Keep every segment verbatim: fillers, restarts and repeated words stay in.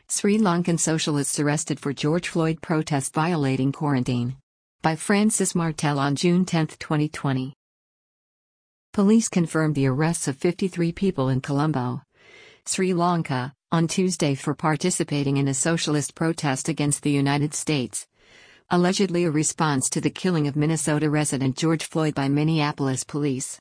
Sri Lankan socialists arrested for George Floyd protest violating quarantine. By Francis Martel on June tenth, twenty twenty. Police confirmed the arrests of fifty-three people in Colombo, Sri Lanka, on Tuesday for participating in a socialist protest against the United States, allegedly a response to the killing of Minnesota resident George Floyd by Minneapolis police.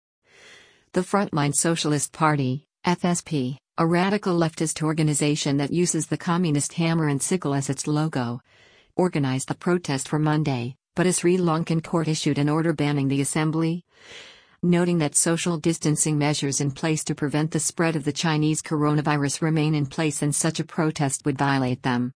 The Frontline Socialist Party, F S P, a radical leftist organization that uses the communist hammer and sickle as its logo, organized the protest for Monday, but a Sri Lankan court issued an order banning the assembly, noting that social distancing measures in place to prevent the spread of the Chinese coronavirus remain in place and such a protest would violate them.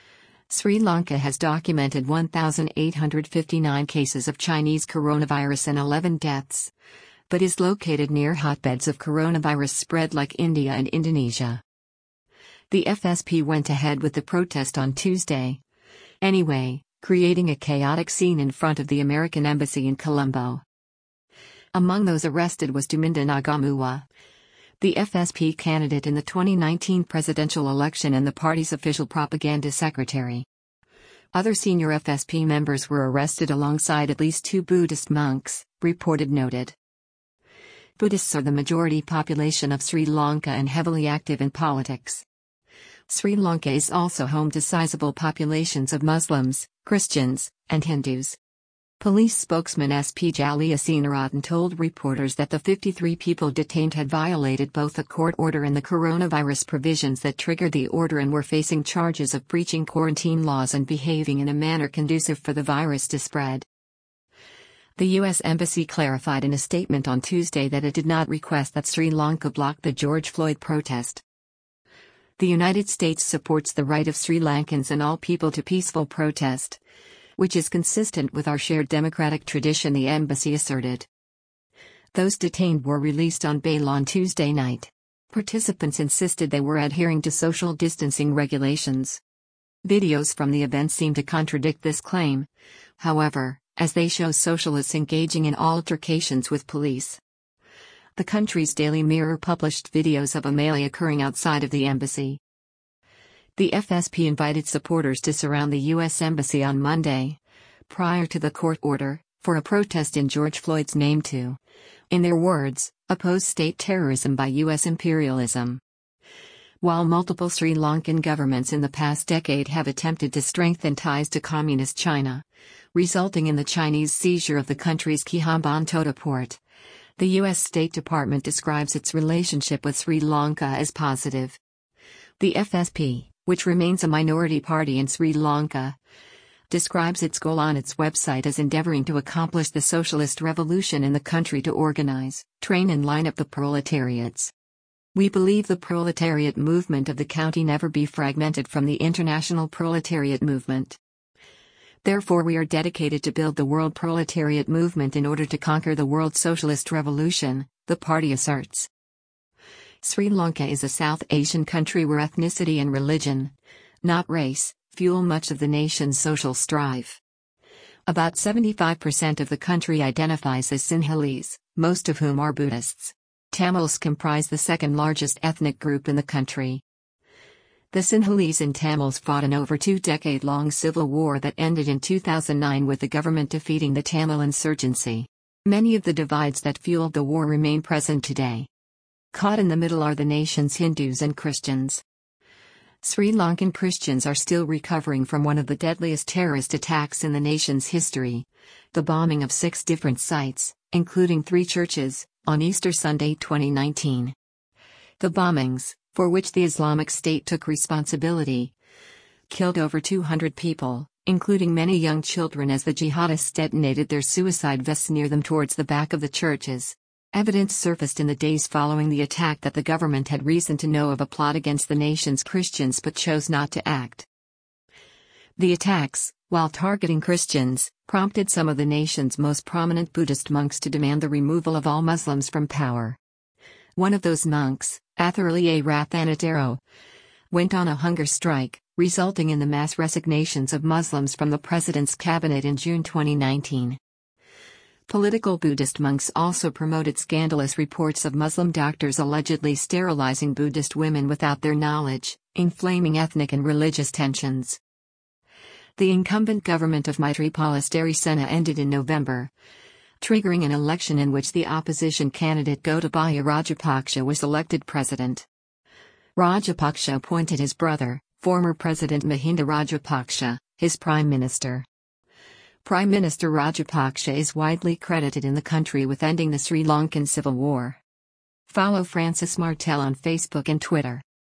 Sri Lanka has documented one thousand eight hundred fifty-nine cases of Chinese coronavirus and eleven deaths, but is located near hotbeds of coronavirus spread like India and Indonesia. The F S P went ahead with the protest on Tuesday, anyway, creating a chaotic scene in front of the American embassy in Colombo. Among those arrested was Duminda Nagamua, the F S P candidate in the twenty nineteen presidential election and the party's official propaganda secretary. Other senior F S P members were arrested alongside at least two Buddhist monks, reported noted. Buddhists are the majority population of Sri Lanka and heavily active in politics. Sri Lanka is also home to sizable populations of Muslims, Christians, and Hindus. Police spokesman S P Jaliasinaradan told reporters that the fifty-three people detained had violated both a court order and the coronavirus provisions that triggered the order and were facing charges of breaching quarantine laws and behaving in a manner conducive for the virus to spread. The U S Embassy clarified in a statement on Tuesday that it did not request that Sri Lanka block the George Floyd protest. The United States supports the right of Sri Lankans and all people to peaceful protest, which is consistent with our shared democratic tradition, the embassy asserted. Those detained were released on bail on Tuesday night. Participants insisted they were adhering to social distancing regulations. Videos from the event seem to contradict this claim, however, as they show socialists engaging in altercations with police. The country's Daily Mirror published videos of a melee occurring outside of the embassy. The F S P invited supporters to surround the U S Embassy on Monday, prior to the court order, for a protest in George Floyd's name to, in their words, oppose state terrorism by U S imperialism. While multiple Sri Lankan governments in the past decade have attempted to strengthen ties to Communist China, resulting in the Chinese seizure of the country's Hambantota port, the U S State Department describes its relationship with Sri Lanka as positive. The F S P, which remains a minority party in Sri Lanka, describes its goal on its website as endeavoring to accomplish the socialist revolution in the country to organize, train and line up the proletariats. We believe the proletariat movement of the county never be fragmented from the international proletariat movement. Therefore we are dedicated to build the world proletariat movement in order to conquer the world socialist revolution, the party asserts. Sri Lanka is a South Asian country where ethnicity and religion, not race, fuel much of the nation's social strife. About seventy-five percent of the country identifies as Sinhalese, most of whom are Buddhists. Tamils comprise the second largest ethnic group in the country. The Sinhalese and Tamils fought an over two-decade-long civil war that ended in two thousand nine with the government defeating the Tamil insurgency. Many of the divides that fueled the war remain present today. Caught in the middle are the nation's Hindus and Christians. Sri Lankan Christians are still recovering from one of the deadliest terrorist attacks in the nation's history, the bombing of six different sites, including three churches, on Easter Sunday twenty nineteen. The bombings, for which the Islamic State took responsibility, killed over two hundred people, including many young children as the jihadists detonated their suicide vests near them towards the back of the churches. Evidence surfaced in the days following the attack that the government had reason to know of a plot against the nation's Christians but chose not to act. The attacks, while targeting Christians, prompted some of the nation's most prominent Buddhist monks to demand the removal of all Muslims from power. One of those monks, Atharaliya Rathanadaro, went on a hunger strike, resulting in the mass resignations of Muslims from the president's cabinet in June twenty nineteen. Political Buddhist monks also promoted scandalous reports of Muslim doctors allegedly sterilizing Buddhist women without their knowledge, inflaming ethnic and religious tensions. The incumbent government of Maithripala Sirisena ended in November, triggering an election in which the opposition candidate Gotabaya Rajapaksa was elected president. Rajapaksa appointed his brother, former President Mahinda Rajapaksa, his prime minister. Prime Minister Rajapaksa is widely credited in the country with ending the Sri Lankan civil war. Follow Francis Martel on Facebook and Twitter.